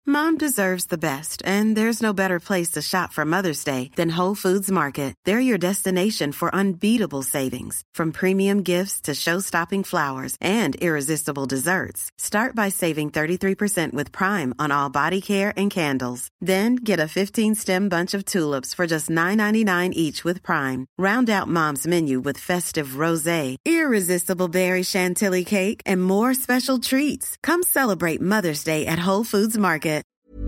Mom deserves the best, and there's no better place to shop for Mother's Day than Whole Foods Market. They're your destination for unbeatable savings, from premium gifts to show-stopping flowers and irresistible desserts. Start by saving 33% with Prime on all body care and candles. Then get a 15-stem bunch of tulips for just $9.99 each with Prime. Round out Mom's menu with festive rosé, irresistible berry chantilly cake, and more special treats. Come celebrate Mother's Day at Whole Foods Market.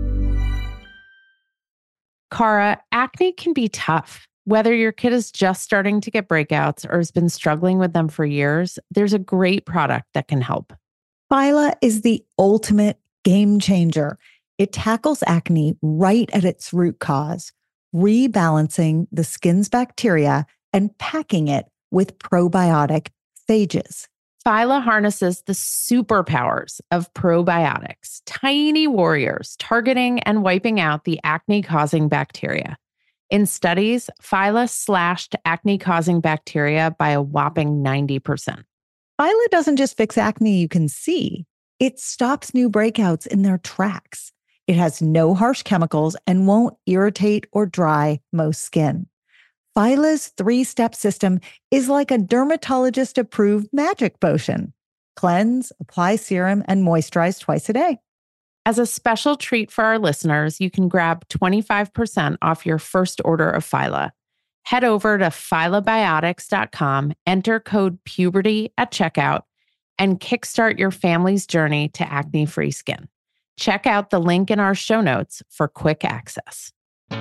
Cara, acne can be tough. Whether your kid is just starting to get breakouts or has been struggling with them for years, there's a great product that can help. Phyla is the ultimate game changer. It tackles acne right at its root cause, rebalancing the skin's bacteria and packing it with probiotic phages. Phyla harnesses the superpowers of probiotics, tiny warriors targeting and wiping out the acne-causing bacteria. In studies, Phyla slashed acne-causing bacteria by a whopping 90%. Phyla doesn't just fix acne you can see. It stops new breakouts in their tracks. It has no harsh chemicals and won't irritate or dry most skin. Phyla's 3-step system is like a dermatologist-approved magic potion. Cleanse, apply serum, and moisturize twice a day. As a special treat for our listeners, you can grab 25% off your first order of Phyla. Head over to phylabiotics.com, enter code PUBERTY at checkout, and kickstart your family's journey to acne-free skin. Check out the link in our show notes for quick access.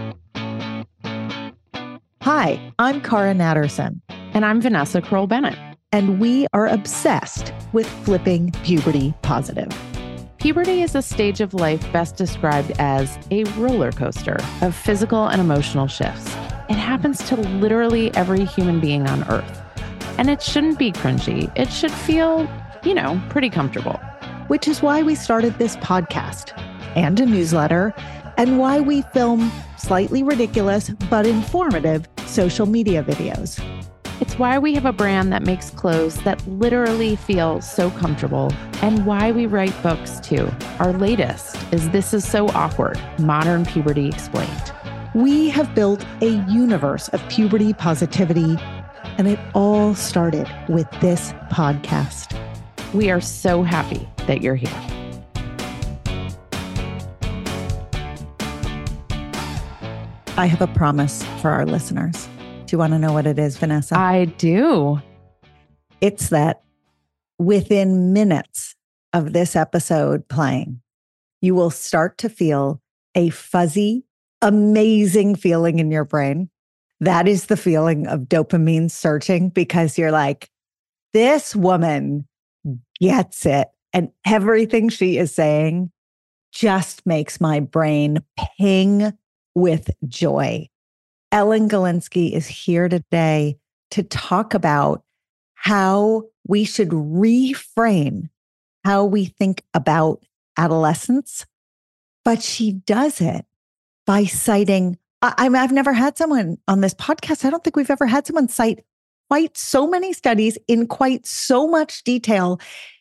Hi, I'm Cara Natterson. And I'm Vanessa Kroll-Bennett. And we are obsessed with flipping puberty positive. Puberty is a stage of life best described as a roller coaster of physical and emotional shifts. It happens to literally every human being on Earth. And it shouldn't be cringy. It should feel, pretty comfortable. Which is why we started this podcast and a newsletter, and why we film slightly ridiculous but informative social media videos. It's why we have a brand that makes clothes that literally feel so comfortable, and why we write books too. Our latest is This Is So Awkward, Modern Puberty Explained. We have built a universe of puberty positivity, and it all started with this podcast. We are so happy that you're here. I have a promise for our listeners. Do you want to know what it is, Vanessa? I do. It's that within minutes of this episode playing, you will start to feel a fuzzy, amazing feeling in your brain. That is the feeling of dopamine surging, because you're like, this woman gets it. And everything she is saying just makes my brain ping with joy. Ellen Galinsky is here today to talk about how we should reframe how we think about adolescence. But she does it by citing, I've never had someone on this podcast, I don't think we've ever had someone cite quite so many studies in quite so much detail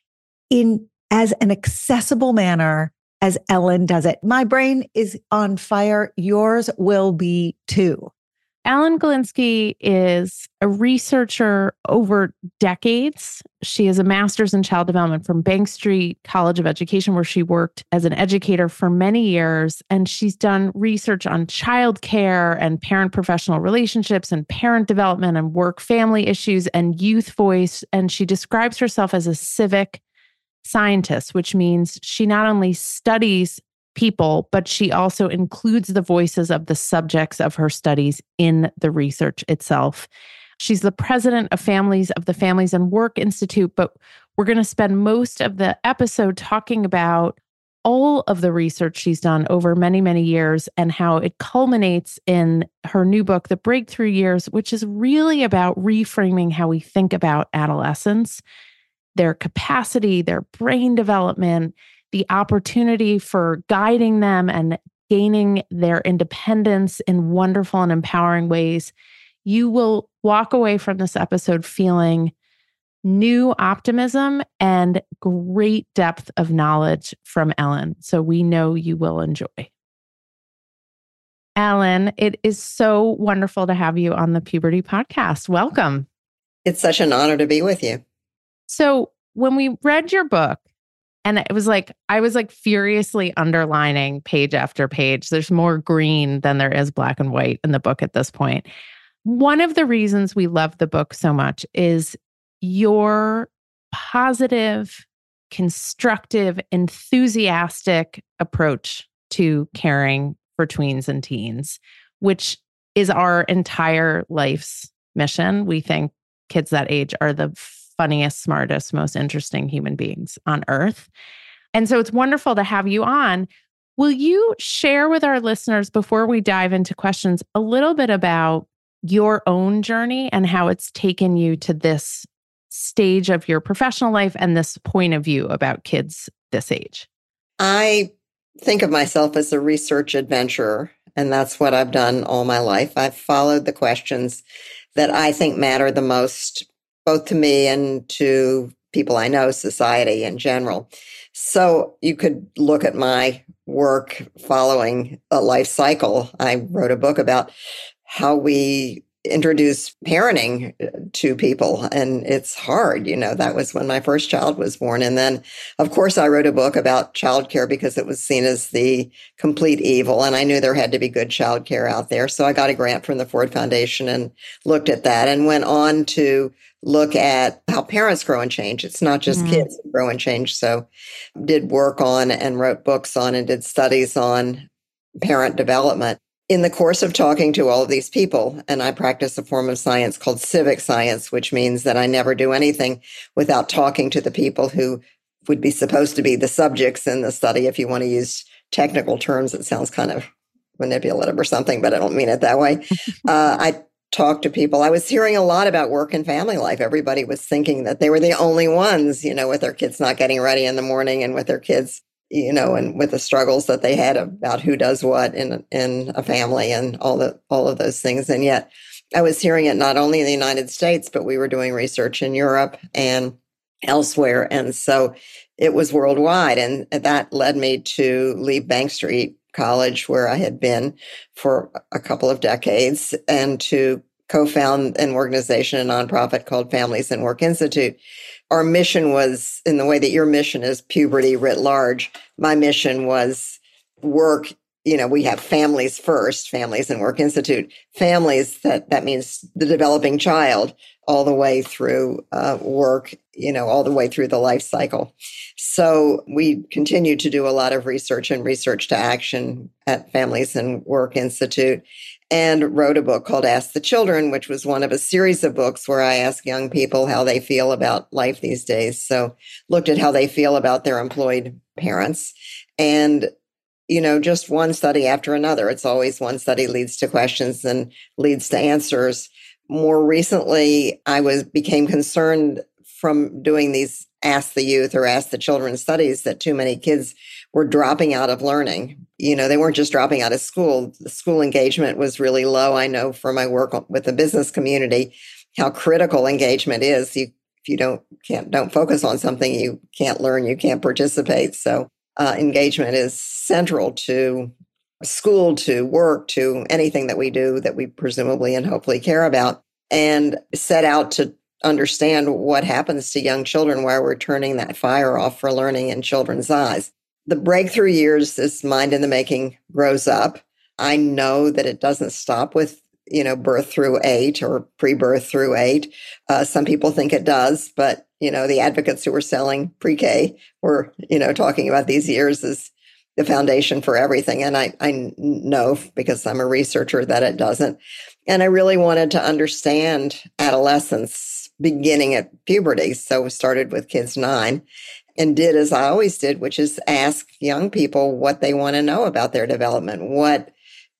in as an accessible manner as Ellen does it. My brain is on fire. Yours will be too. Ellen Galinsky is a researcher over decades. She has a master's in child development from Bank Street College of Education, where she worked as an educator for many years. And she's done research on childcare and parent-professional relationships and parent development and work-family issues and youth voice. And she describes herself as a civic scientist, which means she not only studies people, but she also includes the voices of the subjects of her studies in the research itself. She's the president of the Families and Work Institute, but we're going to spend most of the episode talking about all of the research she's done over many, many years and how it culminates in her new book, The Breakthrough Years, which is really about reframing how we think about adolescence, their capacity, their brain development, the opportunity for guiding them and gaining their independence in wonderful and empowering ways. You will walk away from this episode feeling new optimism and great depth of knowledge from Ellen. So we know you will enjoy. Ellen, it is so wonderful to have you on the Puberty Podcast. Welcome. It's such an honor to be with you. So when we read your book, and it was like, I was like furiously underlining page after page. There's more green than there is black and white in the book at this point. One of the reasons we love the book so much is your positive, constructive, enthusiastic approach to caring for tweens and teens, which is our entire life's mission. We think kids that age are the funniest, smartest, most interesting human beings on earth. And so it's wonderful to have you on. Will you share with our listeners, before we dive into questions, a little bit about your own journey and how it's taken you to this stage of your professional life and this point of view about kids this age? I think of myself as a research adventurer, and that's what I've done all my life. I've followed the questions that I think matter the most, both to me and to people I know, society in general. So you could look at my work following a life cycle. I wrote a book about how we introduce parenting to people, and it's hard. That was when my first child was born. And then, of course, I wrote a book about childcare because it was seen as the complete evil. And I knew there had to be good childcare out there. So I got a grant from the Ford Foundation and looked at that and went on to look at how parents grow and change. It's not just kids who grow and change. So did work on and wrote books on and did studies on parent development. In the course of talking to all of these people, and I practice a form of science called civic science, which means that I never do anything without talking to the people who would be supposed to be the subjects in the study. If you want to use technical terms, it sounds kind of manipulative or something, but I don't mean it that way. I talked to people. I was hearing a lot about work and family life. Everybody was thinking that they were the only ones, with their kids not getting ready in the morning and with their kids and with the struggles that they had about who does what in a family and all of those things. And yet I was hearing it not only in the United States, but we were doing research in Europe and elsewhere. And so it was worldwide. And that led me to leave Bank Street College, where I had been for a couple of decades, and to co-found an organization, a nonprofit called Families and Work Institute. Our mission was, in the way that your mission is puberty writ large, my mission was work. We have families first, Families and Work Institute. Families, that means the developing child, all the way through work, all the way through the life cycle. So we continue to do a lot of research and research to action at Families and Work Institute, and wrote a book called Ask the Children, which was one of a series of books where I ask young people how they feel about life these days. So looked at how they feel about their employed parents, and just one study after another. It's always one study leads to questions and leads to answers. More recently, I became concerned from doing these Ask the Youth or Ask the Children studies that too many kids were dropping out of learning. They weren't just dropping out of school. The school engagement was really low. I know from my work with the business community how critical engagement is. If you don't focus on something, you can't learn, you can't participate. So engagement is central to school, to work, to anything that we do that we presumably and hopefully care about, and set out to understand what happens to young children, why we're turning that fire off for learning in children's eyes. The breakthrough years, this mind in the making grows up. I know that it doesn't stop with, birth through 8 or pre-birth through 8. Some people think it does, but, the advocates who were selling pre-K were, talking about these years as the foundation for everything. And I know, because I'm a researcher, that it doesn't. And I really wanted to understand adolescence beginning at puberty. So we started with kids 9 and did as I always did, which is ask young people what they want to know about their development. What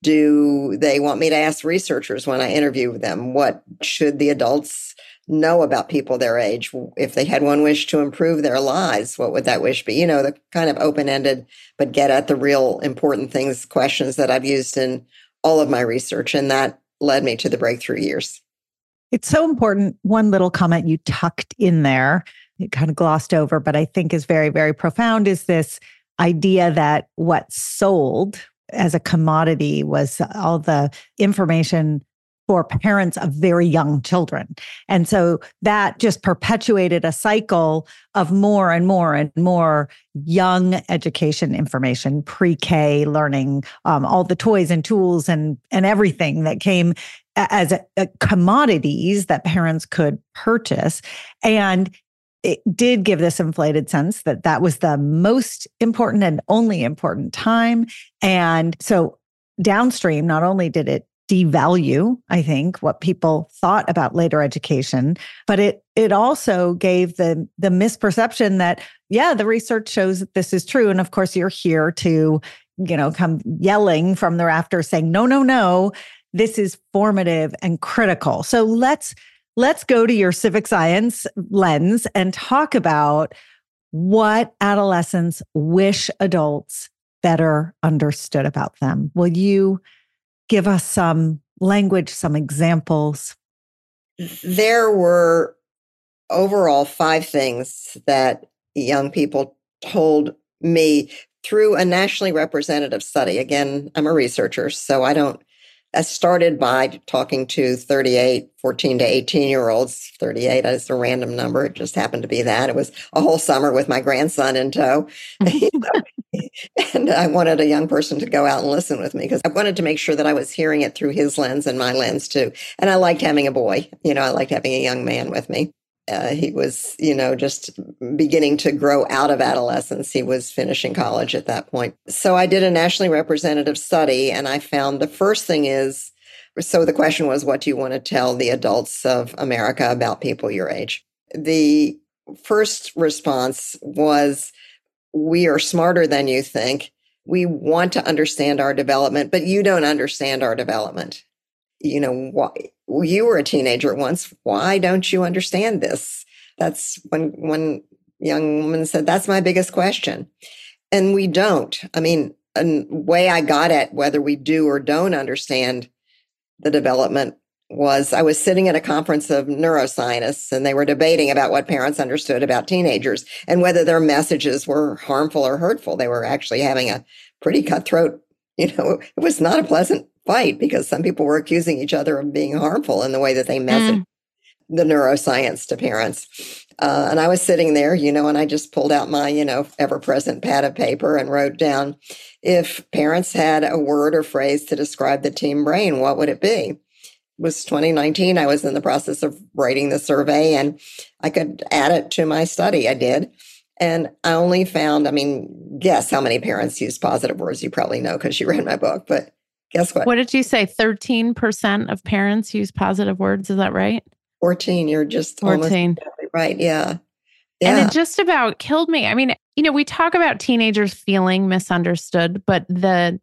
do they want me to ask researchers when I interview them? What should the adults know about people their age? If they had one wish to improve their lives, what would that wish be? The kind of open-ended, but get at the real important things, questions that I've used in all of my research. And that led me to the breakthrough years. It's so important. One little comment you tucked in there, you kind of glossed over, but I think is very, very profound, is this idea that what's sold as a commodity was all the information for parents of very young children. And so that just perpetuated a cycle of more and more and more young education information, pre-K learning, all the toys and tools and everything that came as commodities that parents could purchase. And it did give this inflated sense that that was the most important and only important time. And so downstream, not only did it devalue, I think, what people thought about later education, but it also gave the misperception that, yeah, the research shows that this is true. And of course, you're here to, come yelling from the rafters saying, no, no, no, this is formative and critical. So let's go to your civic science lens and talk about what adolescents wish adults better understood about them. Will you give us some language, some examples? There were overall 5 things that young people told me through a nationally representative study. Again, I'm a researcher, so I started by talking to 14 to 18-year-olds. 38 is a random number. It just happened to be that. It was a whole summer with my grandson in tow. And I wanted a young person to go out and listen with me because I wanted to make sure that I was hearing it through his lens and my lens too. And I liked having a boy. I liked having a young man with me. He was, just beginning to grow out of adolescence. He was finishing college at that point. So I did a nationally representative study, and I found the first thing is, so the question was, what do you want to tell the adults of America about people your age? The first response was, we are smarter than you think. We want to understand our development, but you don't understand our development. Why? You were a teenager once. Why don't you understand this? That's when one young woman said, that's my biggest question. And we don't. I mean, a way I got at whether we do or don't understand the development was I was sitting at a conference of neuroscientists, and they were debating about what parents understood about teenagers and whether their messages were harmful or hurtful. They were actually having a pretty cutthroat, it was not a pleasant fight because some people were accusing each other of being harmful in the way that they messaged the neuroscience to parents. And I was sitting there, and I just pulled out my, ever-present pad of paper and wrote down, if parents had a word or phrase to describe the teen brain, what would it be? It was 2019. I was in the process of writing the survey, and I could add it to my study. I did. And I only found, guess how many parents use positive words. You probably know because you read my book, but guess what? What did you say? 13% of parents use positive words. Is that right? 14. You're just 14. Almost exactly right. Yeah. And it just about killed me. We talk about teenagers feeling misunderstood, but the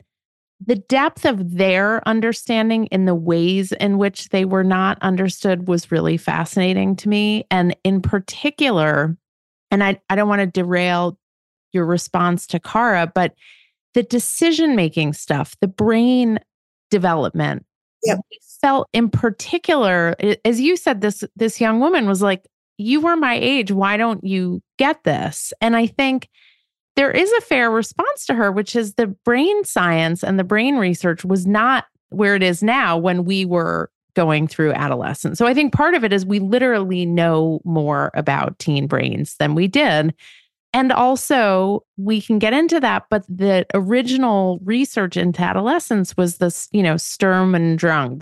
depth of their understanding in the ways in which they were not understood was really fascinating to me. And in particular, and I don't want to derail your response to Cara, but the decision-making stuff, the brain development, yep. Felt in particular, as you said, this young woman was like, you were my age. Why don't you get this? And I think there is a fair response to her, which is the brain science and the brain research was not where it is now when we were going through adolescence. So I think part of it is we literally know more about teen brains than we did. And also, we can get into that, but the original research into adolescence was this, Sturm und Drang,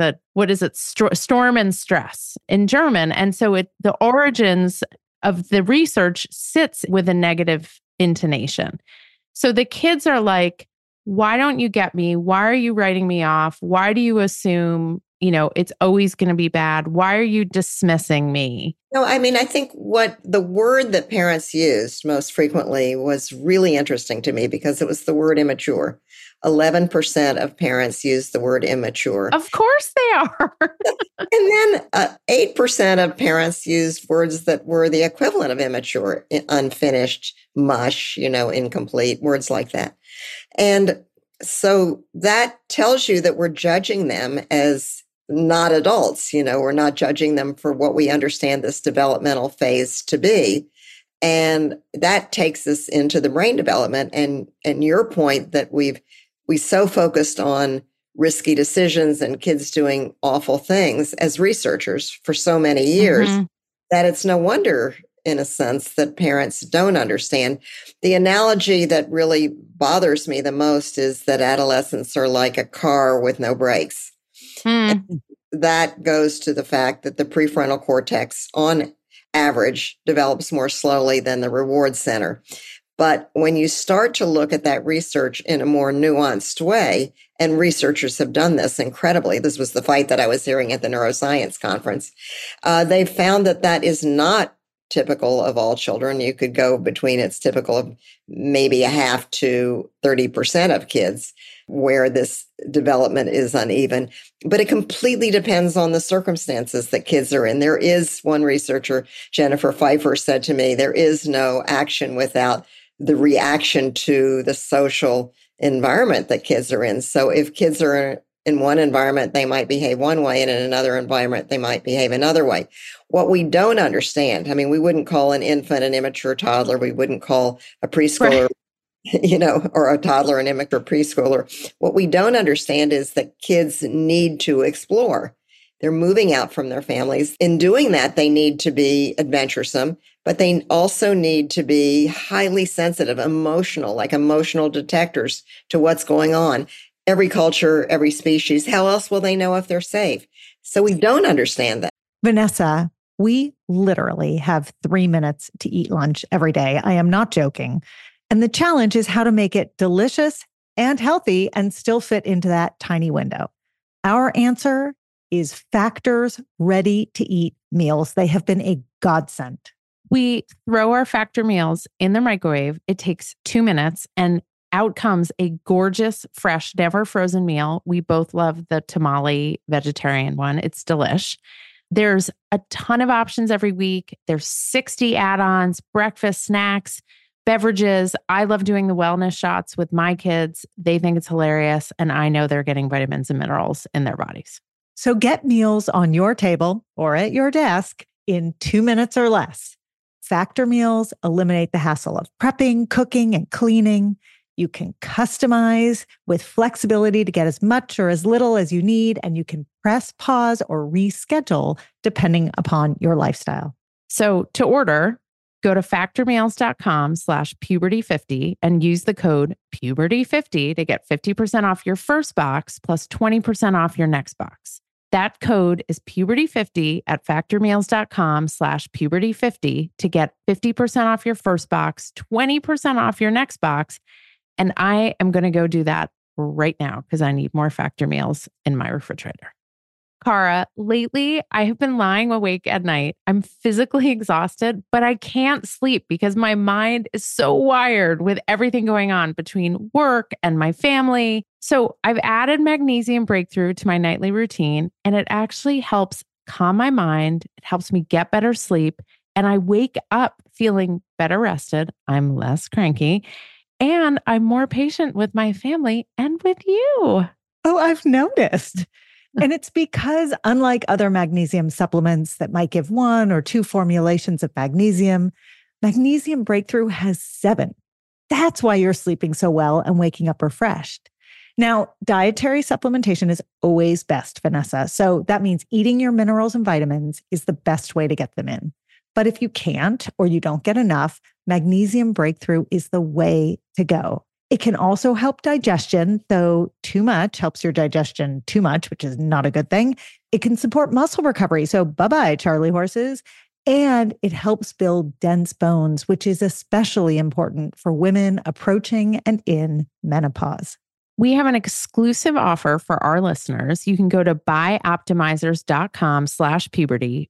Storm and Stress in German. And so the origins of the research sits with a negative intonation. So the kids are like, why don't you get me? Why are you writing me off? Why do you assume, it's always going to be bad? Why are you dismissing me? No, I think what the word that parents used most frequently was really interesting to me because it was the word immature. 11% of parents use the word immature. Of course they are. And then 8% of parents used words that were the equivalent of immature, unfinished, mush, incomplete, words like that. And so that tells you that we're judging them as not adults. We're not judging them for what we understand this developmental phase to be. And that takes us into the brain development. And your point that we so focused on risky decisions and kids doing awful things as researchers for so many years, that it's no wonder, in a sense, that parents don't understand. The analogy that really bothers me the most is that adolescents are like a car with no brakes. And that goes to the fact that the prefrontal cortex, on average, develops more slowly than the reward center. But when you start to look at that research in a more nuanced way, and researchers have done this incredibly, this was the fight that I was hearing at the neuroscience conference, they found that is not typical of all children. You could go between it's typical of maybe a half to 30% of kids where this development is uneven, but it completely depends on the circumstances that kids are in. There is one researcher, Jennifer Pfeiffer, said to me, there is no action without the reaction to the social environment that kids are in. So if kids are in one environment, they might behave one way, and in another environment, they might behave another way. What we don't understand, we wouldn't call an infant an immature toddler. We wouldn't call a preschooler, or a toddler an immature preschooler. What we don't understand is that kids need to explore. They're moving out from their families. In doing that, they need to be adventuresome, but they also need to be highly sensitive, like emotional detectors to what's going on. Every culture, every species, how else will they know if they're safe? So we don't understand that. Vanessa, we literally have 3 minutes to eat lunch every day. I am not joking. And the challenge is how to make it delicious and healthy and still fit into that tiny window. Our answer is Factor's ready-to-eat meals. They have been a godsend. We throw our Factor meals in the microwave. It takes 2 minutes and out comes a gorgeous, fresh, never frozen meal. We both love the tamale vegetarian one. It's delish. There's a ton of options every week. There's 60 add-ons, breakfast, snacks, beverages. I love doing the wellness shots with my kids. They think it's hilarious. And I know they're getting vitamins and minerals in their bodies. So get meals on your table or at your desk in 2 minutes or less. Factor meals eliminate the hassle of prepping, cooking, and cleaning. You can customize with flexibility to get as much or as little as you need, and you can press pause or reschedule depending upon your lifestyle. So to order, go to factormeals.com/puberty50 and use the code puberty50 to get 50% off your first box plus 20% off your next box. That code is puberty50 at factormeals.com/puberty50 to get 50% off your first box, 20% off your next box. And I am going to go do that right now because I need more Factor meals in my refrigerator. Cara, lately I have been lying awake at night. I'm physically exhausted, but I can't sleep because my mind is so wired with everything going on between work and my family. So I've added Magnesium Breakthrough to my nightly routine, and it actually helps calm my mind. It helps me get better sleep, and I wake up feeling better rested. I'm less cranky, and I'm more patient with my family and with you. Oh, I've noticed. And it's because unlike other magnesium supplements that might give 1 or 2 formulations of magnesium, Magnesium Breakthrough has 7. That's why you're sleeping so well and waking up refreshed. Now, dietary supplementation is always best, Vanessa. So that means eating your minerals and vitamins is the best way to get them in. But if you can't or you don't get enough, Magnesium Breakthrough is the way to go. It can also help digestion, though too much helps your digestion too much, which is not a good thing. It can support muscle recovery. So bye-bye, Charlie horses. And it helps build dense bones, which is especially important for women approaching and in menopause. We have an exclusive offer for our listeners. You can go to bioptimizers.com/puberty,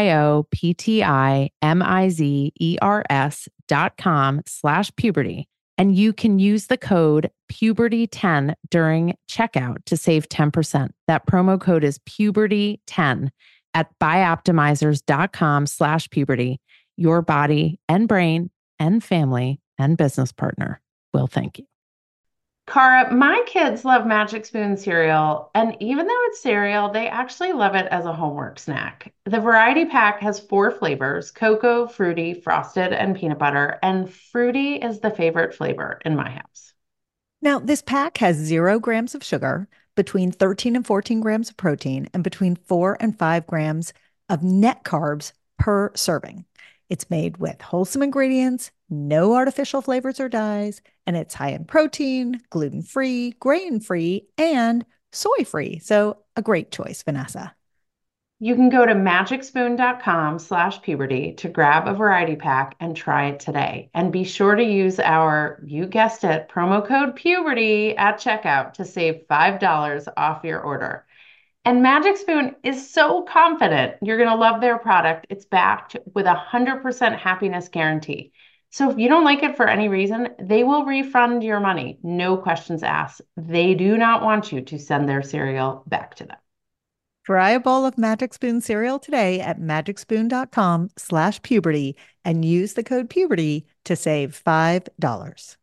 bioptimizers.com/puberty. And you can use the code PUBERTY10 during checkout to save 10%. That promo code is PUBERTY10 at bioptimizers.com/puberty. Your body and brain and family and business partner will thank you. Cara, my kids love Magic Spoon cereal, and even though it's cereal, they actually love it as a homework snack. The variety pack has 4 flavors: cocoa, fruity, frosted, and peanut butter, and fruity is the favorite flavor in my house. Now, this pack has 0 grams of sugar, between 13 and 14 grams of protein, and between 4 and 5 grams of net carbs per serving. It's made with wholesome ingredients, no artificial flavors or dyes, and it's high in protein, gluten-free, grain-free, and soy-free. So a great choice, Vanessa. You can go to magicspoon.com/puberty to grab a variety pack and try it today. And be sure to use our, you guessed it, promo code puberty at checkout to save $5 off your order. And Magic Spoon is so confident you're going to love their product. It's backed with a 100% happiness guarantee. So if you don't like it for any reason, they will refund your money. No questions asked. They do not want you to send their cereal back to them. Try a bowl of Magic Spoon cereal today at magicspoon.com/puberty and use the code puberty to save $5.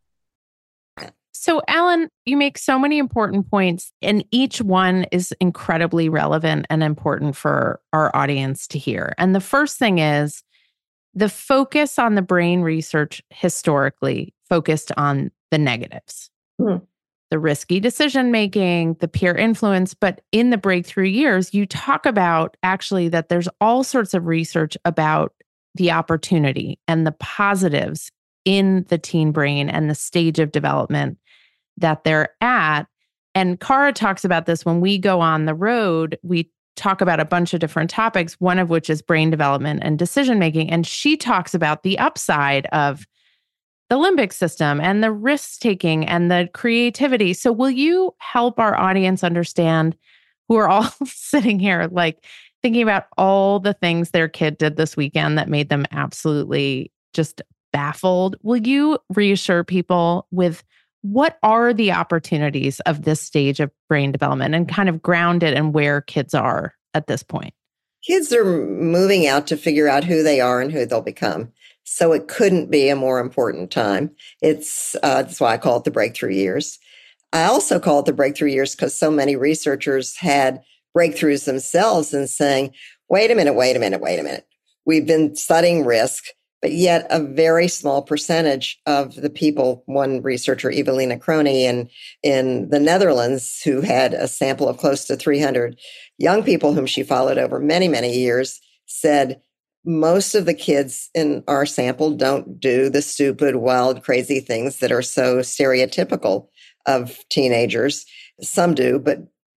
So, Alan, you make so many important points, and each one is incredibly relevant and important for our audience to hear. And the first thing is the focus on the brain research historically focused on the negatives. The risky decision making, the peer influence. But in the breakthrough years, you talk about actually that there's all sorts of research about the opportunity and the positives in the teen brain and the stage of development that they're at. And Cara talks about this when we go on the road. We talk about a bunch of different topics, one of which is brain development and decision making. And she talks about the upside of the limbic system and the risk taking and the creativity. So will you help our audience understand, who are all sitting here like thinking about all the things their kid did this weekend that made them absolutely just baffled? Will you reassure people with what are the opportunities of this stage of brain development and kind of ground it in where kids are at this point? Kids are moving out to figure out who they are and who they'll become. So it couldn't be a more important time. That's why I call it the breakthrough years. I also call it the breakthrough years because so many researchers had breakthroughs themselves in saying, wait a minute. We've been studying risk, but yet a very small percentage of the people, one researcher, Evelina Crony in the Netherlands, who had a sample of close to 300 young people whom she followed over many, many years, said, most of the kids in our sample don't do the stupid, wild, crazy things that are so stereotypical of teenagers. Some do, but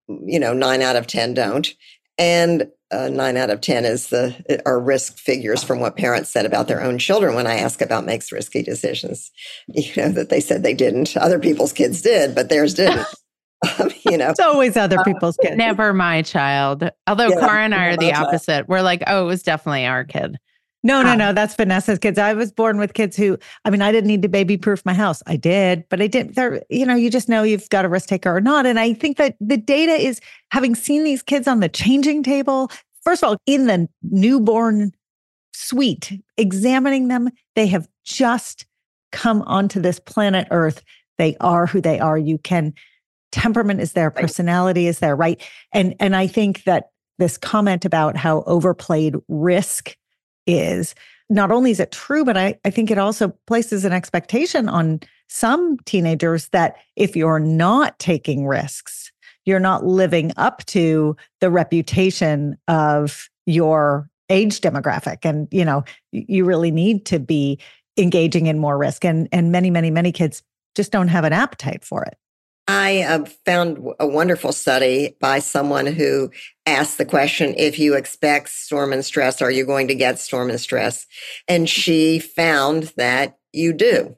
9 out of 10 don't. And 9 out of 10 are risk figures from what parents said about their own children when I ask about makes risky decisions. That they said they didn't. Other people's kids did, but theirs didn't. It's always other people's kids. Never my child. Although Cara and I are the opposite. We're like, oh, it was definitely our kid. No. That's Vanessa's kids. I was born with kids who, I didn't need to baby proof my house. I did, but I didn't. You just know you've got a risk taker or not. And I think that the data is, having seen these kids on the changing table, first of all, in the newborn suite, examining them, they have just come onto this planet Earth. They are who they are. Temperament is there, personality is there, right? And I think that this comment about how overplayed risk is, not only is it true, but I think it also places an expectation on some teenagers that if you're not taking risks, you're not living up to the reputation of your age demographic. And, you really need to be engaging in more risk. And many, many, many kids just don't have an appetite for it. I found a wonderful study by someone who asked the question, if you expect storm and stress, are you going to get storm and stress? And she found that you do.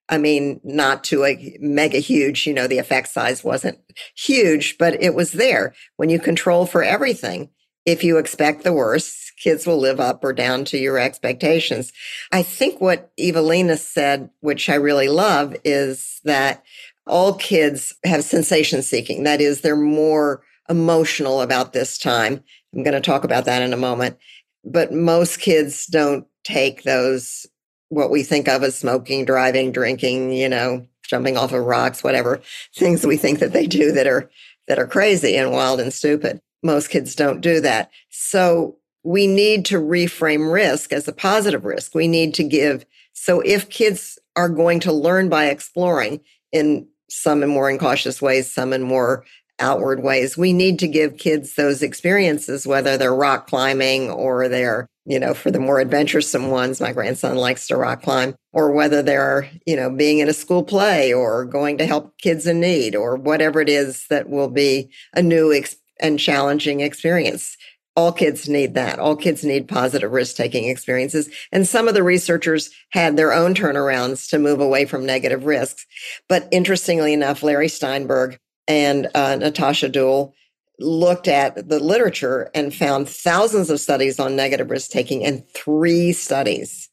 Not to a mega huge, the effect size wasn't huge, but it was there. When you control for everything, if you expect the worst, kids will live up or down to your expectations. I think what Evelina said, which I really love, is that all kids have sensation seeking. That is, they're more emotional about this time. I'm going to talk about that in a moment. But most kids don't take those, what we think of as smoking, driving, drinking, jumping off of rocks, whatever things we think that they do that are crazy and wild and stupid. Most kids don't do that. So we need to reframe risk as a positive risk. We need to give. So if kids are going to learn by exploring some in more incautious ways, some in more outward ways, we need to give kids those experiences, whether they're rock climbing or they're, for the more adventuresome ones, my grandson likes to rock climb, or whether they're, being in a school play or going to help kids in need or whatever it is that will be a new and challenging experience. All kids need that. All kids need positive risk-taking experiences. And some of the researchers had their own turnarounds to move away from negative risks. But interestingly enough, Larry Steinberg and Natasha Duell looked at the literature and found thousands of studies on negative risk-taking and three studies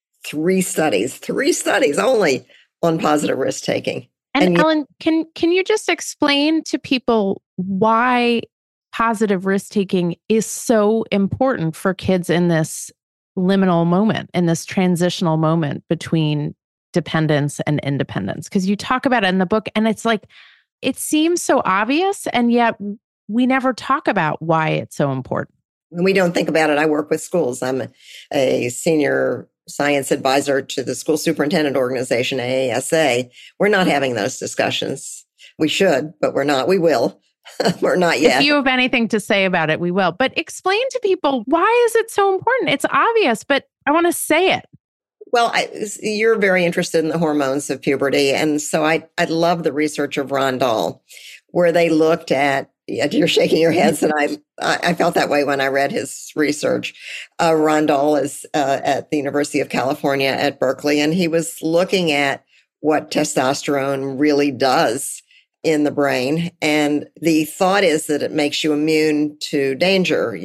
only on positive risk-taking. And Ellen, can you just explain to people why positive risk-taking is so important for kids in this liminal moment, in this transitional moment between dependence and independence? Because you talk about it in the book, and it's like, it seems so obvious, and yet we never talk about why it's so important. When we don't think about it, I work with schools. I'm a senior science advisor to the school superintendent organization, AASA. We're not having those discussions. We should, but we're not. We will. We're not yet. If you have anything to say about it, we will. But explain to people, why is it so important? It's obvious, but I want to say it. Well, you're very interested in the hormones of puberty. And so I love the research of Ron Dahl, where they looked at, you're shaking your heads, and I felt that way when I read his research. Ron Dahl is at the University of California at Berkeley, and he was looking at what testosterone really does in the brain. And the thought is that it makes you immune to danger.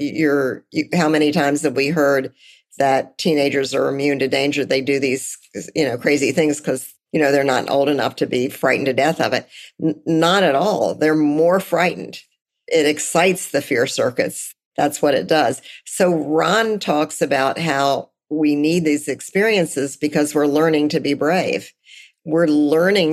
How many times have we heard that teenagers are immune to danger? They do these, crazy things because, they're not old enough to be frightened to death of it. Not at all. They're more frightened. It excites the fear circuits. That's what it does. So Ron talks about how we need these experiences because we're learning to be brave. We're learning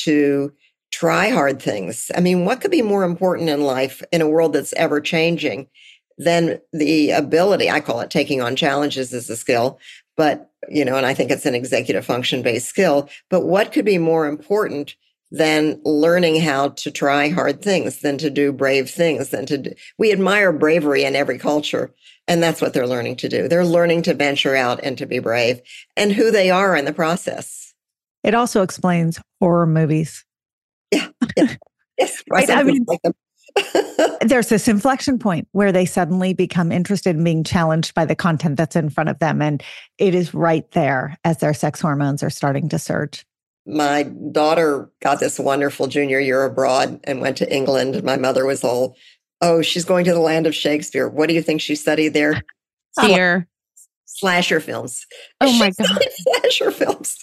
to try hard things. I mean, what could be more important in life in a world that's ever changing than the ability, I call it taking on challenges as a skill, but, and I think it's an executive function-based skill, but what could be more important than learning how to try hard things, than to do brave things, we admire bravery in every culture. And that's what they're learning to do. They're learning to venture out and to be brave and who they are in the process. It also explains horror movies. Yeah. Yes. Right. I mean, there's this inflection point where they suddenly become interested in being challenged by the content that's in front of them. And it is right there as their sex hormones are starting to surge. My daughter got this wonderful junior year abroad and went to England. My mother was all, she's going to the land of Shakespeare. What do you think she studied there? Fear. Slasher films. Oh my God. Slasher films.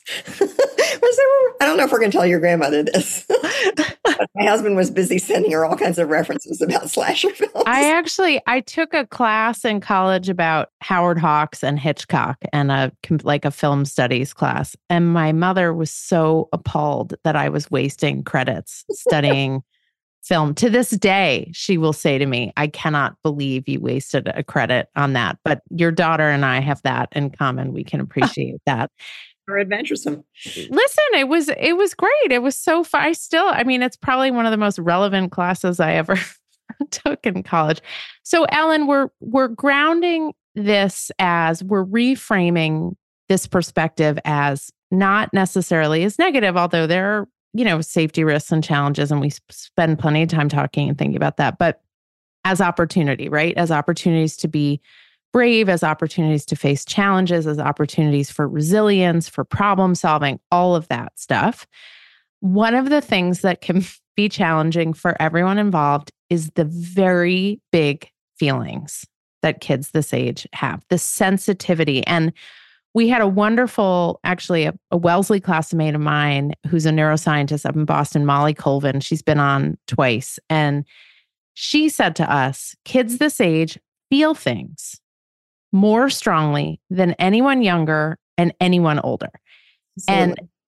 I don't know if we're going to tell your grandmother this. But my husband was busy sending her all kinds of references about slasher films. I took a class in college about Howard Hawks and Hitchcock and a film studies class. And my mother was so appalled that I was wasting credits studying film. To this day, she will say to me, I cannot believe you wasted a credit on that. But your daughter and I have that in common. We can appreciate that. Or adventuresome. Listen, it was great. It was so fun. It's probably one of the most relevant classes I ever took in college. So Ellen, we're grounding this as we're reframing this perspective as not necessarily as negative, although there are safety risks and challenges, and we spend plenty of time talking and thinking about that, but as opportunity, right? As opportunities to be brave, as opportunities to face challenges, as opportunities for resilience, for problem solving, all of that stuff. One of the things that can be challenging for everyone involved is the very big feelings that kids this age have, the sensitivity. And we had a wonderful, actually, a Wellesley classmate of mine who's a neuroscientist up in Boston, Molly Colvin. She's been on twice. And she said to us, kids this age feel things more strongly than anyone younger and anyone older. Absolutely. And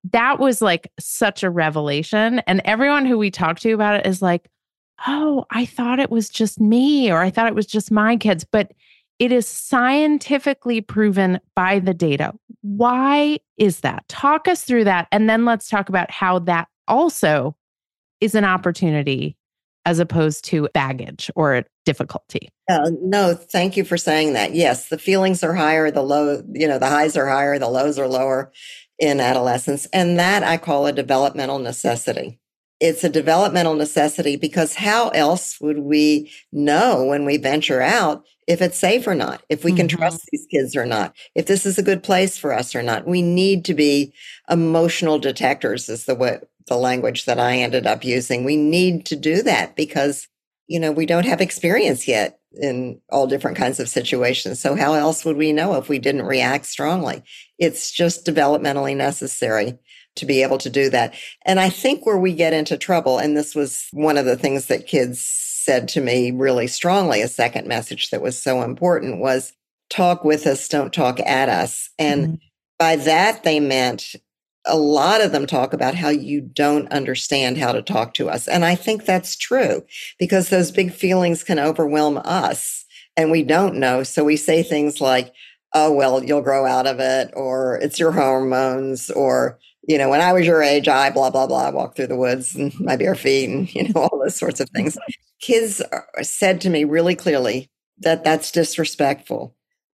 that was like such a revelation. And everyone who we talked to about it is like, oh, I thought it was just me, or I thought it was just my kids. But it is scientifically proven by the data. Why is that? Talk us through that. And then let's talk about how that also is an opportunity as opposed to baggage or difficulty. No, thank you for saying that. Yes, the feelings are higher, the highs are higher, the lows are lower in adolescence. And that I call a developmental necessity. It's a developmental necessity because how else would we know when we venture out if it's safe or not, if we can trust these kids or not, if this is a good place for us or not? We need to be emotional detectors is the language that I ended up using. We need to do that because, we don't have experience yet in all different kinds of situations. So how else would we know if we didn't react strongly? It's just developmentally necessary to be able to do that. And I think where we get into trouble, and this was one of the things that kids said to me really strongly, a second message that was so important was talk with us, don't talk at us. And by that, they meant a lot of them talk about how you don't understand how to talk to us. And I think that's true because those big feelings can overwhelm us and we don't know. So we say things like, oh, well, you'll grow out of it, or it's your hormones, or, when I was your age, I blah, blah, blah, walked through the woods and my bare feet and, all those sorts of things. Kids said to me really clearly that that's disrespectful.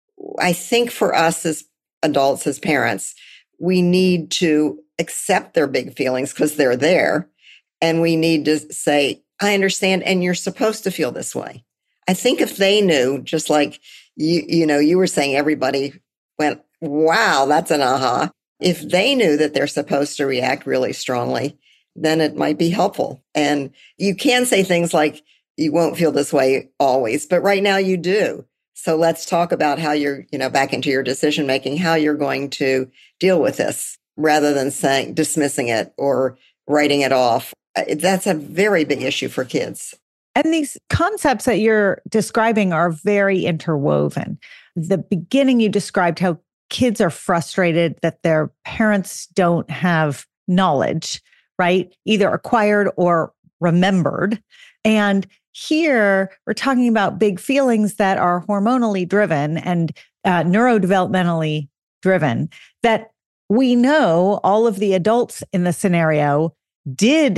I think for us as adults, as parents, we need to accept their big feelings because they're there. And we need to say, I understand. And you're supposed to feel this way. I think if they knew, just like you were saying, everybody went, wow, that's an aha. If they knew that they're supposed to react really strongly, then it might be helpful. And you can say things like, you won't feel this way always, but right now you do. So let's talk about how you're, back into your decision making, how you're going to deal with this rather than dismissing it or writing it off. That's a very big issue for kids. And these concepts that you're describing are very interwoven. The beginning, you described how kids are frustrated that their parents don't have knowledge, right? Either acquired or remembered. And here we're talking about big feelings that are hormonally driven and neurodevelopmentally driven that we know all of the adults in the scenario did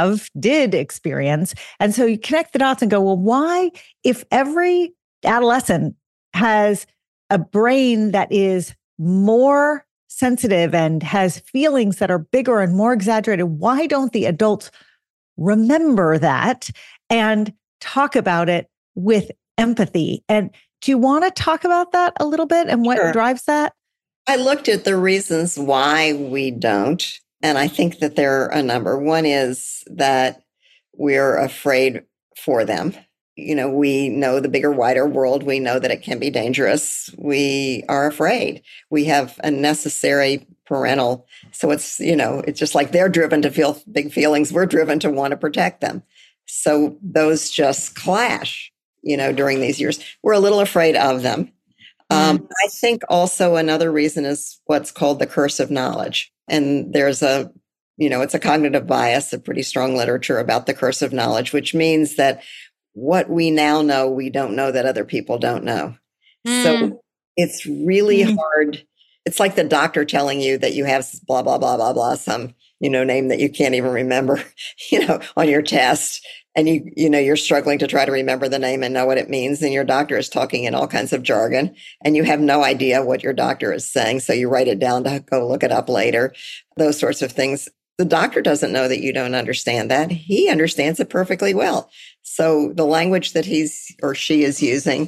experience. And so you connect the dots and go, well, why, if every adolescent has a brain that is more sensitive and has feelings that are bigger and more exaggerated, why don't the adults remember that and talk about it with empathy? And do you want to talk about that a little bit and what drives that? I looked at the reasons why we don't. And I think that there are a number. One is that we're afraid for them. We know the bigger, wider world. We know that it can be dangerous. We are afraid. We have a necessary parental. So it's just like they're driven to feel big feelings. We're driven to want to protect them. So those just clash, during these years. We're a little afraid of them. I think also another reason is what's called the curse of knowledge. And there's it's a cognitive bias, a pretty strong literature about the curse of knowledge, which means that what we now know, we don't know that other people don't know. So it's really hard. It's like the doctor telling you that you have blah, blah, blah, blah, blah, some, name that you can't even remember, on your test. And you're struggling to try to remember the name and know what it means. And your doctor is talking in all kinds of jargon and you have no idea what your doctor is saying. So you write it down to go look it up later, those sorts of things. The doctor doesn't know that you don't understand that. He understands it perfectly well. So the language that he's or she is using,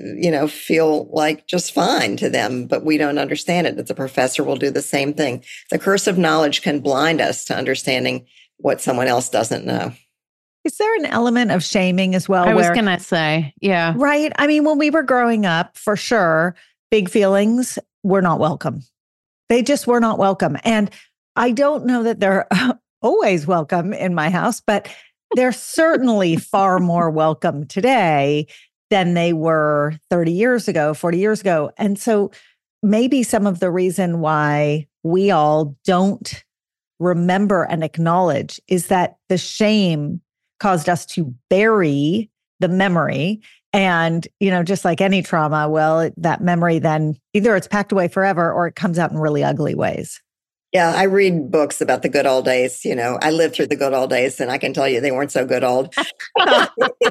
feel like just fine to them, but we don't understand it. The professor will do the same thing. The curse of knowledge can blind us to understanding what someone else doesn't know. Is there an element of shaming as well? I was going to say, yeah. Right. I mean, when we were growing up, for sure, big feelings were not welcome. They just were not welcome. And I don't know that they're always welcome in my house, but they're certainly far more welcome today than they were 30 years ago, 40 years ago. And so maybe some of the reason why we all don't remember and acknowledge is that the shame caused us to bury the memory. And, just like any trauma, well, that memory then either it's packed away forever or it comes out in really ugly ways. Yeah, I read books about the good old days. I lived through the good old days, and I can tell you they weren't so good old. I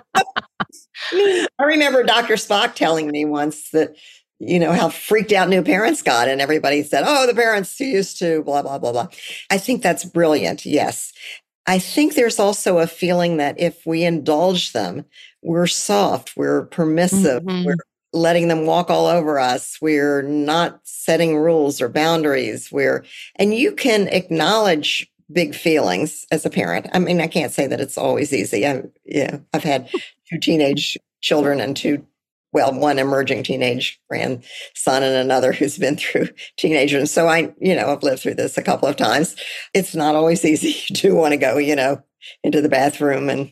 remember Dr. Spock telling me once that, how freaked out new parents got, and everybody said, oh, the parents who used to blah, blah, blah, blah. I think that's brilliant. Yes. I think there's also a feeling that if we indulge them, we're soft, we're permissive, we're letting them walk all over us. We're not setting rules or boundaries. And you can acknowledge big feelings as a parent. I mean, I can't say that it's always easy. I've had 2 teenage children and one emerging teenage grandson and another who's been through teenager. And so I've lived through this a couple of times. It's not always easy. You do want to go, into the bathroom and,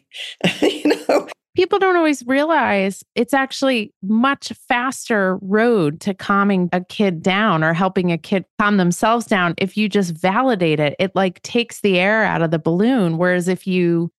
People don't always realize it's actually much faster road to calming a kid down or helping a kid calm themselves down. If you just validate it, it takes the air out of the balloon. Whereas if you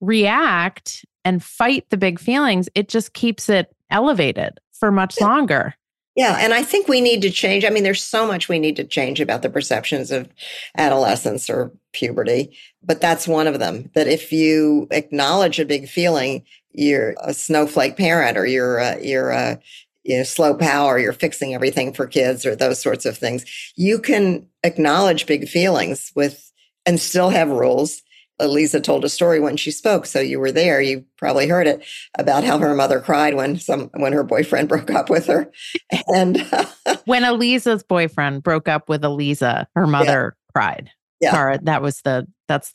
react and fight the big feelings, it just keeps it elevated for much longer. Yeah. And I think we need to change. I mean, there's so much we need to change about the perceptions of adolescence or puberty, but that's one of them. That if you acknowledge a big feeling, you're a snowflake parent, or you're a slow power, you're fixing everything for kids, or those sorts of things. You can acknowledge big feelings and still have rules. Eliza told a story when she spoke, so you were there. You probably heard it, about how her mother cried when her boyfriend broke up with her. And when Eliza's boyfriend broke up with Eliza, her mother cried. Yeah. Tara, that's the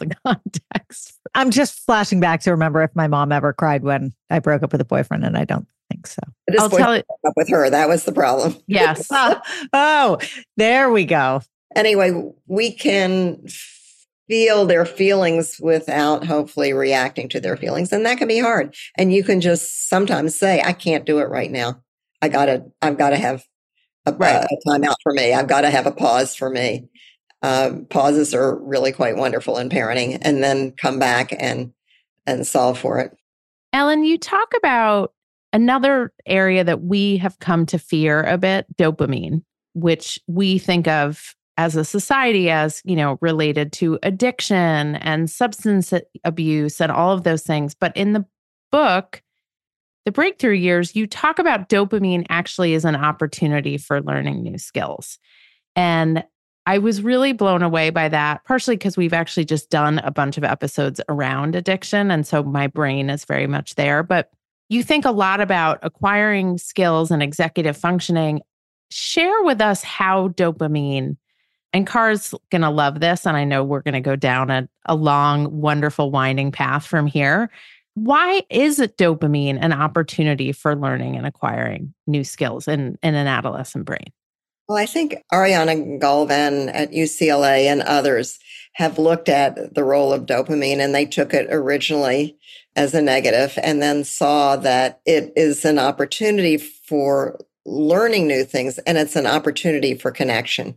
context. I'm just flashing back to remember if my mom ever cried when I broke up with a boyfriend, and I don't think so. I'll tell you. Broke up with her. That was the problem. Yes. Oh, there we go. Anyway, we can feel their feelings without hopefully reacting to their feelings. And that can be hard. And you can just sometimes say, I can't do it right now. I've got to have a time out for me. I've got to have a pause for me. Pauses are really quite wonderful in parenting, and then come back and solve for it. Ellen, you talk about another area that we have come to fear a bit, dopamine, which we think of as a society as, related to addiction and substance abuse and all of those things. But in the book, The Breakthrough Years, you talk about dopamine actually as an opportunity for learning new skills. And I was really blown away by that, partially because we've actually just done a bunch of episodes around addiction. And so my brain is very much there. But you think a lot about acquiring skills and executive functioning. Share with us how dopamine, and Car's going to love this, and I know we're going to go down a long, wonderful, winding path from here. Why is it dopamine an opportunity for learning and acquiring new skills in an adolescent brain? Well, I think Ariana Galvan at UCLA and others have looked at the role of dopamine, and they took it originally as a negative and then saw that it is an opportunity for learning new things, and it's an opportunity for connection.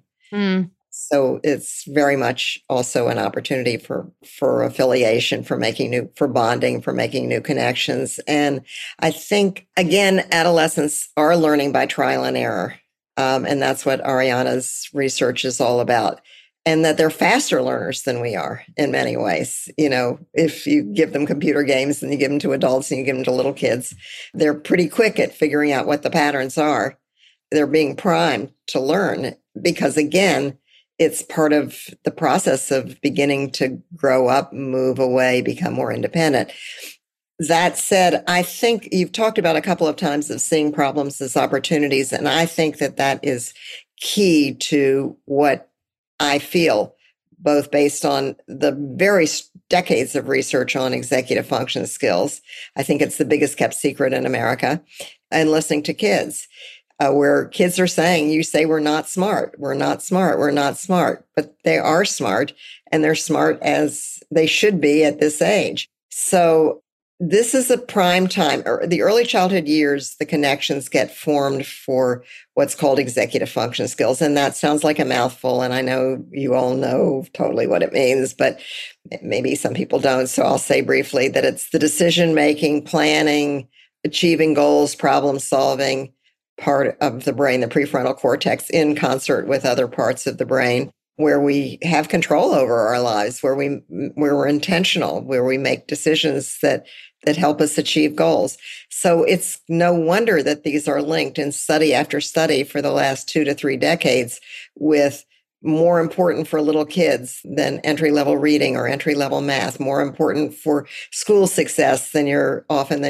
So it's very much also an opportunity for affiliation, for bonding, for making new connections. And I think, again, adolescents are learning by trial and error. And that's what Ariana's research is all about. And that they're faster learners than we are in many ways. If you give them computer games and you give them to adults and you give them to little kids, they're pretty quick at figuring out what the patterns are. They're being primed to learn because, again, it's part of the process of beginning to grow up, move away, become more independent. That said, I think you've talked about a couple of times of seeing problems as opportunities, and I think that is key to what I feel, both based on the various decades of research on executive function skills. I think it's the biggest kept secret in America, and listening to kids, where kids are saying, you say we're not smart, we're not smart, we're not smart, but they are smart, and they're smart as they should be at this age. So this is a prime time, or the early childhood years, the connections get formed for what's called executive function skills. And that sounds like a mouthful. And I know you all know totally what it means, but maybe some people don't. So I'll say briefly that it's the decision-making, planning, achieving goals, problem solving part of the brain, the prefrontal cortex, in concert with other parts of the brain, where we have control over our lives, where we're intentional, where we make decisions that help us achieve goals. So it's no wonder that these are linked in study after study for the last 2 to 3 decades with more important for little kids than entry-level reading or entry-level math, more important for school success than your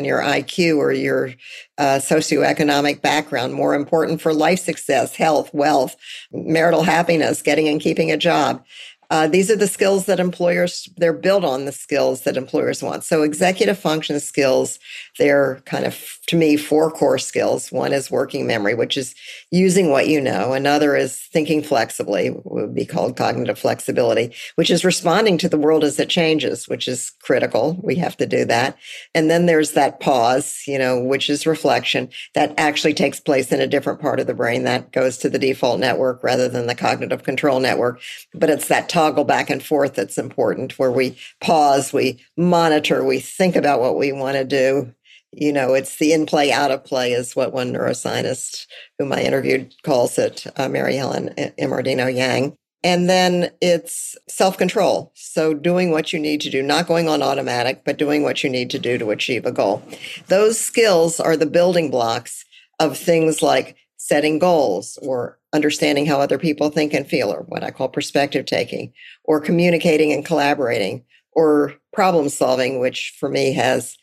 IQ or your socioeconomic background, more important for life success, health, wealth, marital happiness, getting and keeping a job. These are the skills that they're built on the skills that employers want. So executive function skills, they're kind of, to me, 4 core skills. One is working memory, which is using what you know. Another is thinking flexibly, would be called cognitive flexibility, which is responding to the world as it changes, which is critical. We have to do that. And then there's that pause, which is reflection, that actually takes place in a different part of the brain that goes to the default network rather than the cognitive control network. But it's that toggle back and forth that's important, where we pause, we monitor, we think about what we want to do. It's the in play, out of play is what one neuroscientist whom I interviewed calls it, Mary Helen Immordino Yang. And then it's self-control. So doing what you need to do, not going on automatic, but doing what you need to do to achieve a goal. Those skills are the building blocks of things like setting goals, or understanding how other people think and feel, or what I call perspective taking, or communicating and collaborating, or problem solving, which for me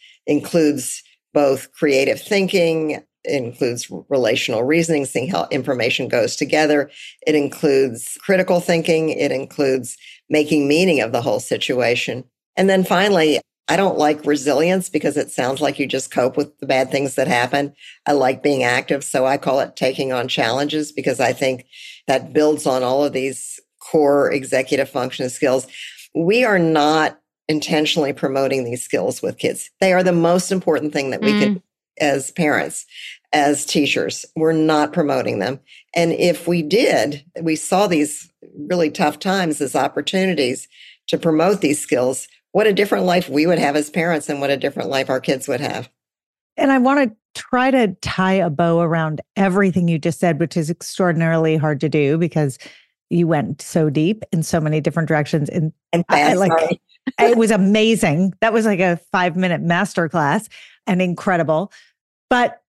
includes both creative thinking, includes relational reasoning, seeing how information goes together. It includes critical thinking. It includes making meaning of the whole situation. And then finally, I don't like resilience because it sounds like you just cope with the bad things that happen. I like being active, so I call it taking on challenges, because I think that builds on all of these core executive function skills. We are not intentionally promoting these skills with kids. They are the most important thing that we can do as parents, as teachers. We're not promoting them. And if we did, we saw these really tough times as opportunities to promote these skills, what a different life we would have as parents, and what a different life our kids would have. And I want to try to tie a bow around everything you just said, which is extraordinarily hard to do because you went so deep in so many different directions. And fast, it was amazing. That was like a 5-minute masterclass and incredible. But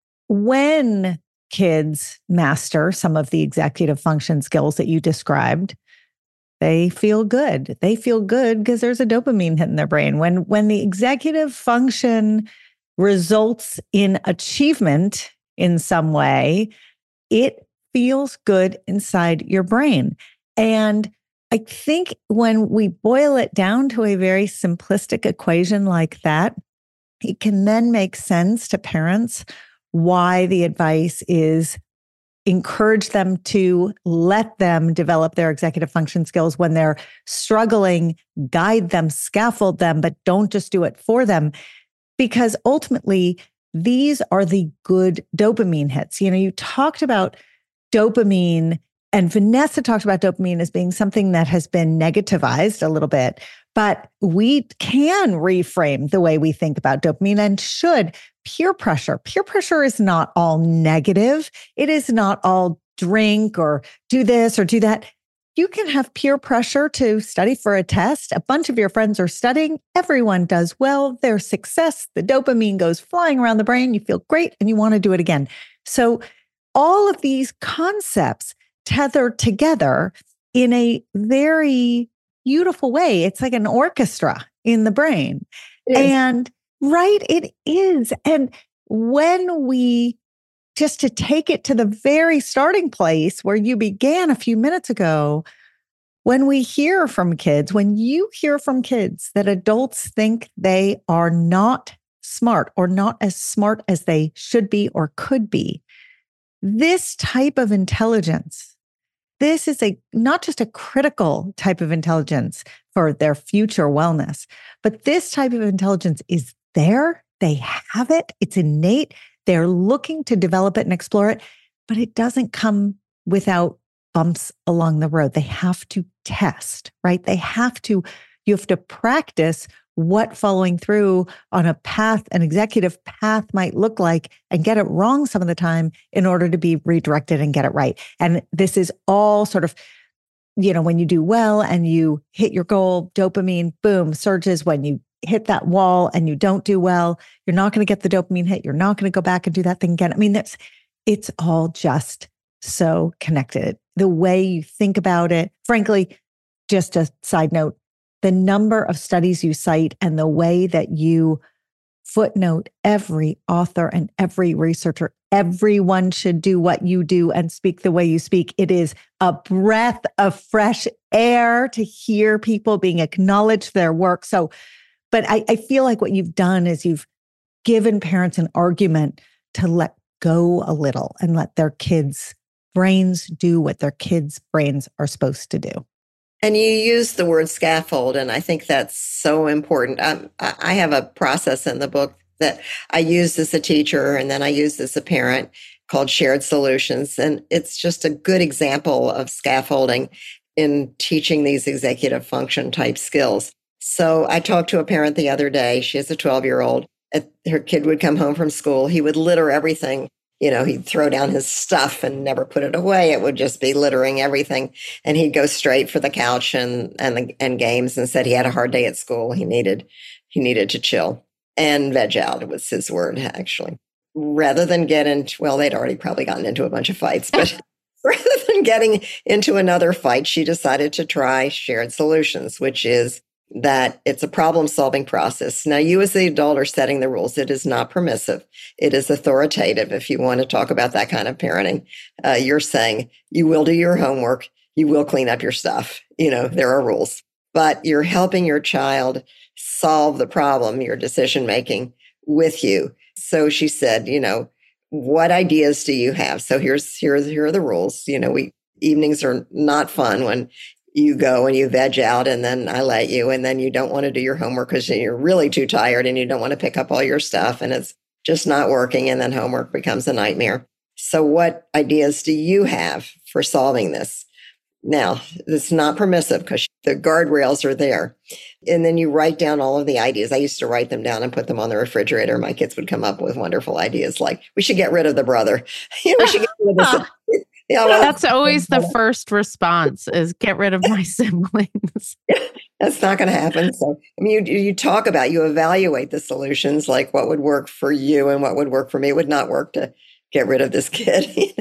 when kids master some of the executive function skills that you described, they feel good. They feel good because there's a dopamine hit in their brain. When the executive function results in achievement in some way, it feels good inside your brain. And I think when we boil it down to a very simplistic equation like that, it can then make sense to parents why the advice is encourage them to let them develop their executive function skills when they're struggling, guide them, scaffold them, but don't just do it for them. Because ultimately, these are the good dopamine hits. You talked about dopamine, and Vanessa talked about dopamine as being something that has been negativized a little bit, but we can reframe the way we think about dopamine and should. Peer pressure. Peer pressure is not all negative. It is not all drink or do this or do that. You can have peer pressure to study for a test. A bunch of your friends are studying. Everyone does well. There's success. The dopamine goes flying around the brain. You feel great and you want to do it again. So all of these concepts tether together in a very beautiful way. It's like an orchestra in the brain. And right, it is. And when we, just to take it to the very starting place where you began a few minutes ago, when we hear from kids, when you hear from kids that adults think they are not smart or not as smart as they should be or could be, this type of intelligence, this is not just a critical type of intelligence for their future wellness, but this type of intelligence is there They have it. It's innate. They're looking to develop it and explore it, but it doesn't come without bumps along the road. They have to test, right? You have to practice what following through on a path, an executive path might look like, and get it wrong some of the time in order to be redirected and get it right. And this is all sort of, when you do well and you hit your goal, dopamine, boom, surges. When you hit that wall and you don't do well, you're not going to get the dopamine hit. You're not going to go back and do that thing again. I mean, it's all just so connected. The way you think about it, frankly, just a side note, the number of studies you cite and the way that you footnote every author and every researcher, everyone should do what you do and speak the way you speak. It is a breath of fresh air to hear people being acknowledged for their work. So, but I feel like what you've done is you've given parents an argument to let go a little and let their kids' brains do what their kids' brains are supposed to do. And you use the word scaffold, and I think that's so important. I have a process in the book that I used as a teacher and then I used as a parent called Shared Solutions. And it's just a good example of scaffolding in teaching these executive function type skills. So I talked to a parent the other day. She has a 12-year-old. Her kid would come home from school. He would litter everything. He'd throw down his stuff and never put it away. It would just be littering everything. And he'd go straight for the couch and games and said he had a hard day at school. He needed to chill and veg out. It was his word, actually. Rather than get into, well, they'd already probably gotten into a bunch of fights, but rather than getting into another fight, she decided to try Shared Solutions, which is that it's a problem-solving process. Now, you as the adult are setting the rules. It is not permissive. It is authoritative. If you want to talk about that kind of parenting, you're saying you will do your homework. You will clean up your stuff. There are rules. But you're helping your child solve the problem, your decision-making with you. So she said, what ideas do you have? So here are the rules. Evenings are not fun when you go and you veg out and then I let you, and then you don't want to do your homework because you're really too tired and you don't want to pick up all your stuff and it's just not working. And then homework becomes a nightmare. So what ideas do you have for solving this? Now, it's not permissive because the guardrails are there. And then you write down all of the ideas. I used to write them down and put them on the refrigerator. My kids would come up with wonderful ideas like, we should get rid of the brother. We should get rid of this. That's always the first response is get rid of my siblings. That's not going to happen. So, you talk about, you evaluate the solutions, like what would work for you and what would work for me. It would not work to get rid of this kid.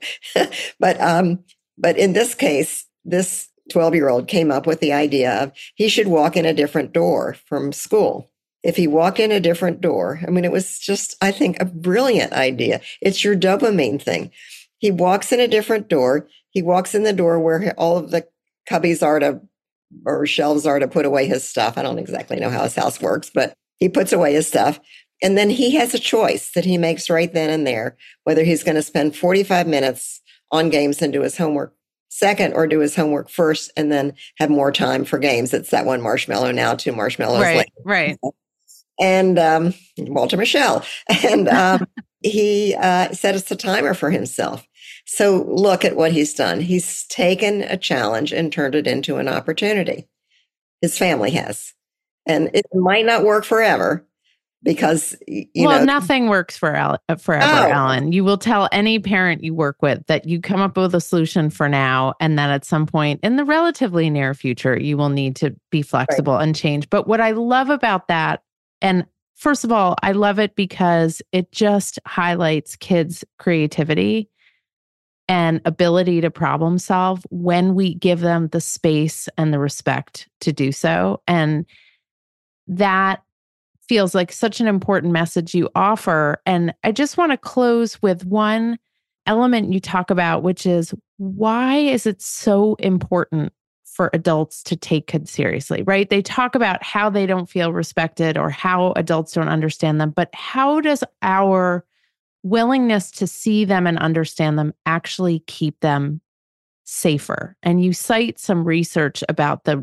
But in this case, this 12-year-old came up with the idea of he should walk in a different door from school. If he walked in a different door, it was just, I think, a brilliant idea. It's your dopamine thing. He walks in a different door. He walks in the door where all of the cubbies or shelves are to put away his stuff. I don't exactly know how his house works, but he puts away his stuff. And then he has a choice that he makes right then and there, whether he's going to spend 45 minutes on games and do his homework second or do his homework first and then have more time for games. It's that one marshmallow now, 2 marshmallows later. Right. And Walter Michel. And he set a timer for himself. So look at what he's done. He's taken a challenge and turned it into an opportunity. His family has. And it might not work forever because, nothing works forever, Ellen. You will tell any parent you work with that you come up with a solution for now, and that at some point in the relatively near future, you will need to be flexible and change. But what I love about that, and first of all, I love it because it just highlights kids' creativity and ability to problem solve when we give them the space and the respect to do so. And that feels like such an important message you offer. And I just want to close with one element you talk about, which is why is it so important for adults to take kids seriously, right? They talk about how they don't feel respected or how adults don't understand them, but how does our willingness to see them and understand them actually keep them safer? And you cite some research about the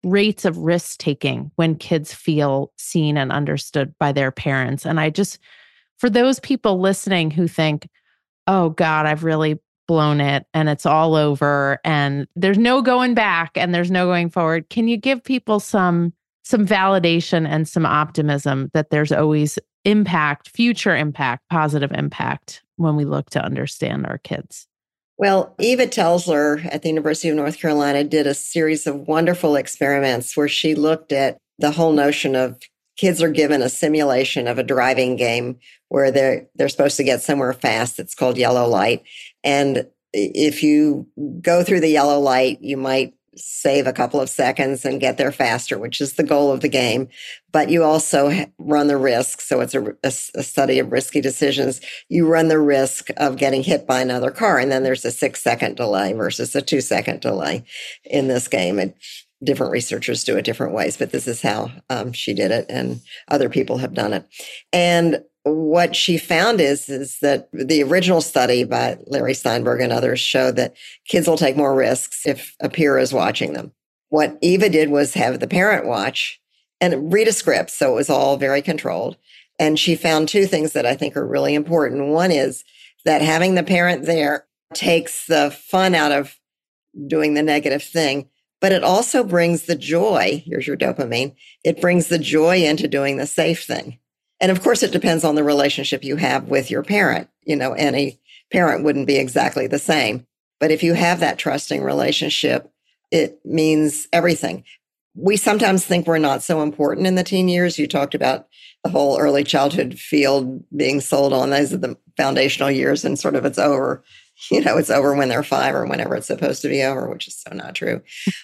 rates of risk taking when kids feel seen and understood by their parents. And for those people listening who think, oh God, I've really blown it and it's all over and there's no going back and there's no going forward. Can you give people some validation and some optimism that there's always impact, future impact, positive impact when we look to understand our kids? Well, Eva Telsler at the University of North Carolina did a series of wonderful experiments where she looked at the whole notion of kids are given a simulation of a driving game where they're supposed to get somewhere fast. It's called yellow light. And if you go through the yellow light, you might save a couple of seconds and get there faster, which is the goal of the game. But you also run the risk. So it's a study of risky decisions. You run the risk of getting hit by another car. And then there's a 6-second delay versus a 2-second delay in this game. And different researchers do it different ways, but this is how she did it. And other people have done it. And what she found is that the original study by Larry Steinberg and others showed that kids will take more risks if a peer is watching them. What Eva did was have the parent watch and read a script. So it was all very controlled. And she found two things that I think are really important. One is that having the parent there takes the fun out of doing the negative thing, but it also brings the joy. Here's your dopamine. It brings the joy into doing the safe thing. And of course, it depends on the relationship you have with your parent. Any parent wouldn't be exactly the same. But if you have that trusting relationship, it means everything. We sometimes think we're not so important in the teen years. You talked about the whole early childhood field being sold on. Those are the foundational years and sort of it's over. It's over when they're 5 or whenever it's supposed to be over, which is so not true.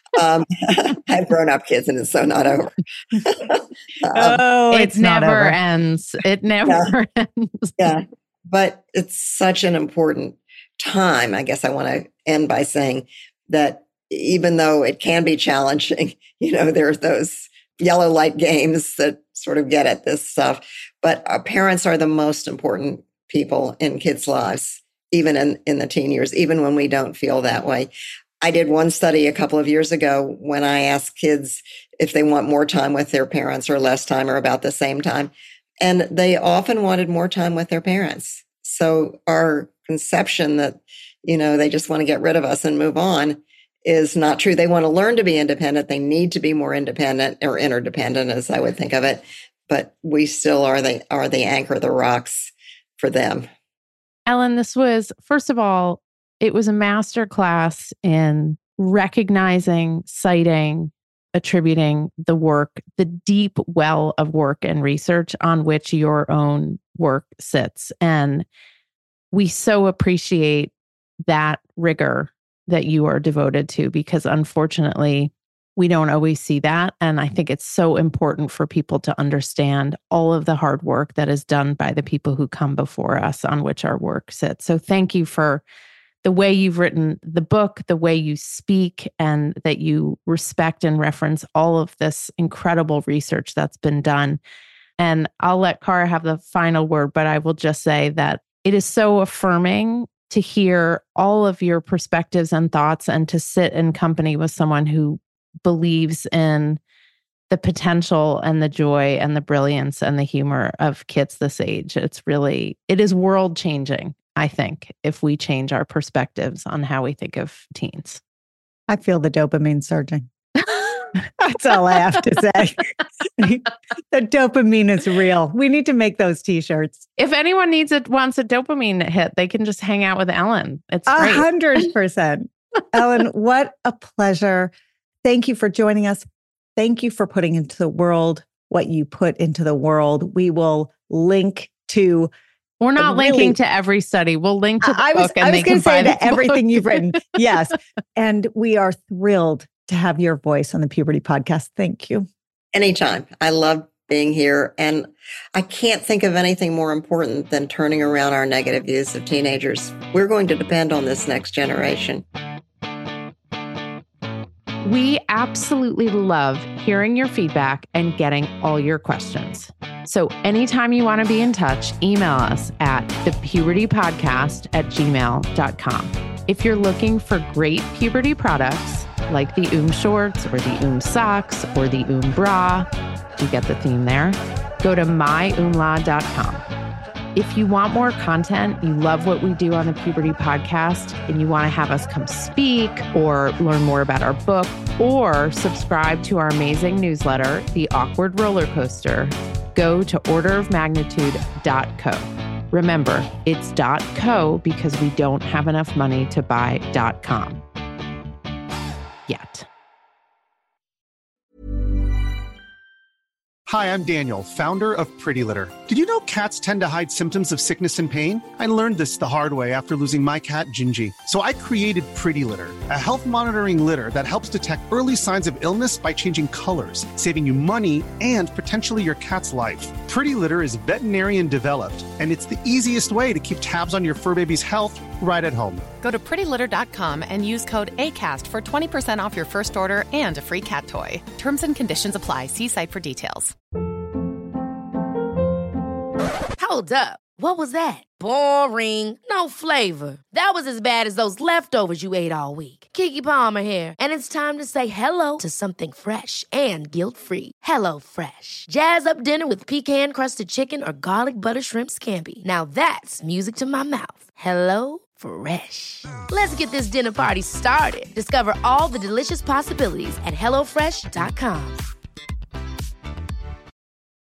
I have grown-up kids and it's so not over. It never ends. It never ends. Yeah. But it's such an important time. I guess I want to end by saying that even though it can be challenging, there's those yellow light games that sort of get at this stuff. But our parents are the most important people in kids' lives, even in the teen years, even when we don't feel that way. I did one study a couple of years ago when I asked kids if they want more time with their parents or less time or about the same time. And they often wanted more time with their parents. So our conception that, they just want to get rid of us and move on is not true. They want to learn to be independent. They need to be more independent or interdependent, as I would think of it. But we still are the anchor, the rocks for them. Ellen, this was, first of all, it was a masterclass in recognizing, citing, attributing the work, the deep well of work and research on which your own work sits. And we so appreciate that rigor that you are devoted to, because unfortunately, we don't always see that. And I think it's so important for people to understand all of the hard work that is done by the people who come before us on which our work sits. So thank you for the way you've written the book, the way you speak, and that you respect and reference all of this incredible research that's been done. And I'll let Cara have the final word, but I will just say that it is so affirming to hear all of your perspectives and thoughts and to sit in company with someone who believes in the potential and the joy and the brilliance and the humor of kids this age. It is world changing, I think, if we change our perspectives on how we think of teens. I feel the dopamine surging. That's all I have to say. The dopamine is real. We need to make those t-shirts. If anyone wants a dopamine hit, they can just hang out with Ellen. It's great. 100%. Ellen, what a pleasure. Thank you for joining us. Thank you for putting into the world what you put into the world. We will link to... We're not linking to every study. We'll link to the book. I was going to say that everything you've written. Yes. And we are thrilled to have your voice on the Puberty Podcast. Thank you. Anytime. I love being here. And I can't think of anything more important than turning around our negative views of teenagers. We're going to depend on this next generation. We absolutely love hearing your feedback and getting all your questions. So anytime you want to be in touch, email us at thepubertypodcast@gmail.com. If you're looking for great puberty products, like the shorts or the socks or the bra. Do you get the theme there? Go to myumla.com. If you want more content, you love what we do on the Puberty Podcast, and you want to have us come speak or learn more about our book or subscribe to our amazing newsletter, The Awkward Roller Coaster, go to orderofmagnitude.co. Remember, it's .co because we don't have enough money to buy .com yet. Hi, I'm Daniel, founder of Pretty Litter. Did you know cats tend to hide symptoms of sickness and pain? I learned this the hard way after losing my cat, Gingy. So I created Pretty Litter, a health monitoring litter that helps detect early signs of illness by changing colors, saving you money and potentially your cat's life. Pretty Litter is veterinarian developed, and it's the easiest way to keep tabs on your fur baby's health right at home. Go to prettylitter.com and use code ACAST for 20% off your first order and a free cat toy. Terms and conditions apply. See site for details. Hold up. What was that? Boring. No flavor. That was as bad as those leftovers you ate all week. Keke Palmer here, and it's time to say hello to something fresh and guilt-free. HelloFresh. Jazz up dinner with pecan-crusted chicken or garlic butter shrimp scampi. Now that's music to my mouth. HelloFresh. Let's get this dinner party started. Discover all the delicious possibilities at HelloFresh.com.